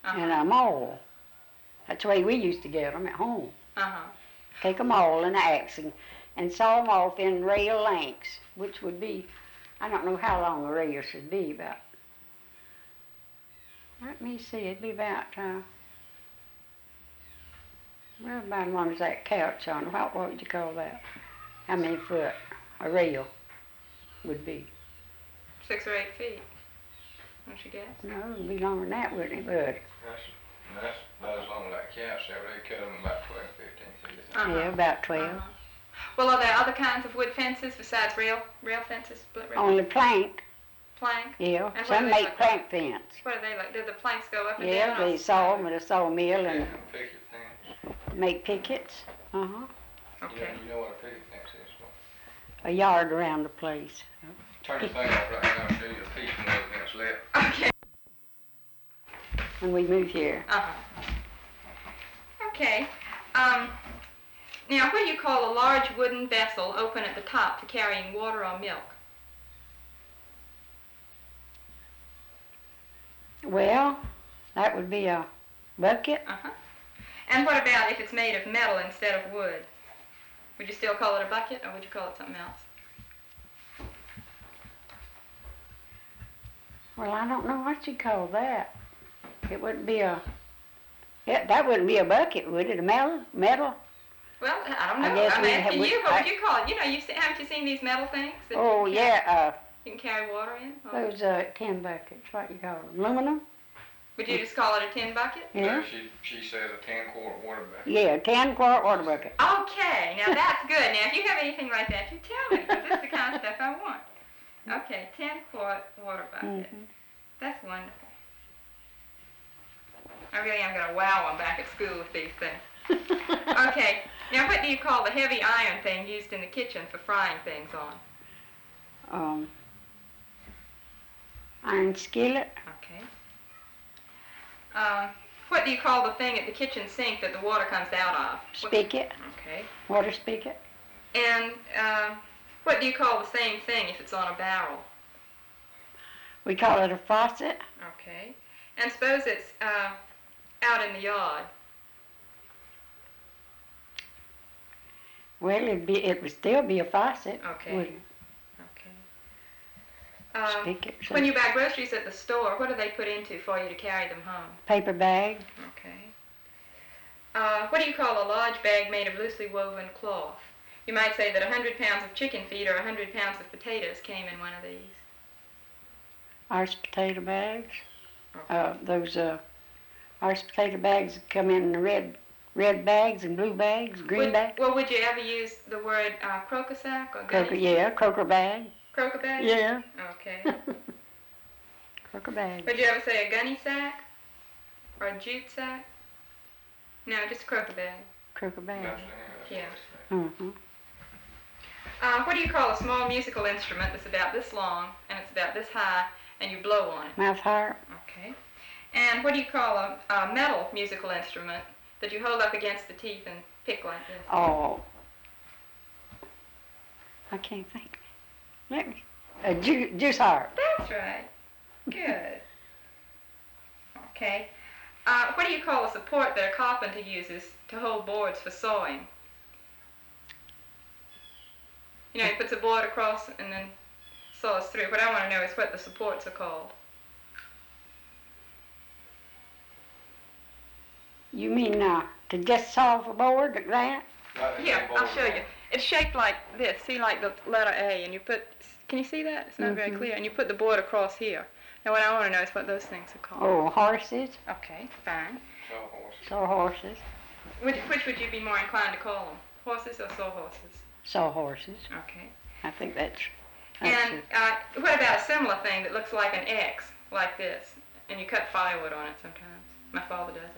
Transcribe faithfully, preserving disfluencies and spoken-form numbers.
uh-huh. and a maul. That's the way we used to get them at home. Uh-huh. Take a maul and an axe and, and saw them off in rail lengths, which would be, I don't know how long a rail should be, about, let me see, it'd be about, uh, well, about as long as that couch on, what, what would you call that? How many foot a rail would be? Six or eight feet, don't you guess? No, it'd be longer than that, wouldn't it, Bud? That's, that's about as long as that couch there. They cut them about twelve, fifteen feet. Uh-huh. Yeah, about twelve. Uh-huh. Well, are there other kinds of wood fences besides rail rail fences? Split rail? Only plank, Plank? yeah. And what Some do they make look plank like? fence. What are they like? Do the planks go up and Yeah, down? or- they saw them at a sawmill Yeah, and picket fence. make pickets. Uh-huh. Okay. Yeah, you know what a picket fence is. So. A yard around the place. Turn your thing off right now and show you a piece of wood that's left. Okay. When we moved here. Uh-huh. Okay. Um, now, what do you call a large wooden vessel open at the top for carrying water or milk? Well, that would be a bucket. Uh-huh. And what about if it's made of metal instead of wood? Would you still call it a bucket, or would you call it something else? Well, I don't know what you call that. It wouldn't be a, yeah, that wouldn't be a bucket, would it? A metal? Metal? Well, I don't know. I guess I'm we'd asking have- you. What I- would you call it? You know, you see, haven't you seen these metal things? that you Oh, can yeah, carry- uh, You can carry water in? Or those, uh, tin buckets, what you call them, aluminum? would you just call it a tin bucket? Yeah? She, she says a ten quart water bucket. Yeah, ten quart water bucket. Okay, now that's good. Now, if you have anything like that, you tell me, because this is the kind of stuff I want. Okay, ten quart water bucket. Mhm. That's wonderful. I really am going to wow them back at school with these things. Okay, now what do you call the heavy iron thing used in the kitchen for frying things on? Um, iron skillet, Okay. Um, what do you call the thing at the kitchen sink that the water comes out of? What- spigot, Okay. water spigot. And uh, what do you call the same thing if it's on a barrel? We call it a faucet. Okay. And suppose it's uh, out in the yard. Well, it'd be, it would still be a faucet. Okay. wouldn't it? Okay. Um, Spigot, so- when you buy groceries at the store, what do they put into for you to carry them home? Paper bag, Okay. Uh, what do you call a large bag made of loosely woven cloth? You might say that one hundred pounds of chicken feed or one hundred pounds of potatoes came in one of these. ours potato bags. Okay. Uh, those, uh, ours potato bags come in the red, red bags and blue bags, green Would- bags. Well, would you ever use the word uh, croaker sack or Croaker, gunny? yeah, croaker bag. Croaker bag? Yeah. Okay. Croaker bag. Would you ever say a gunny sack? Or a jute sack? No, just a croaker bag. Croaker bag. That's, that's Yeah. what it's- Mm-hmm. Uh, what do you call a small musical instrument that's about this long and it's about this high and you blow on it? Mouth harp. Okay. And what do you call a, a metal musical instrument that you hold up against the teeth and pick like this? Oh. I can't think. Let me. A ju- juice harp. That's right. Good. Okay. Uh, what do you call a support that a carpenter uses to hold boards for sawing? You know, he puts a board across and then saws through. What I want to know is what the supports are called. You mean uh, to just saw off a board like that? Like the Here, big I'll board show on. you. It's shaped like this. See, like the letter A, and you put, can you see that? It's not very Mhm. clear. And you put the board across here. Now, what I want to know is what those things are called. Oh, horses. Okay, fine. Sawhorses. Saw horses. Which, which would you be more inclined to call them? Horses or sawhorses? Saw horses. Okay. I think that's. that's And it. uh, what about a similar thing that looks like an X, like this, and you cut firewood on it sometimes? My father does it.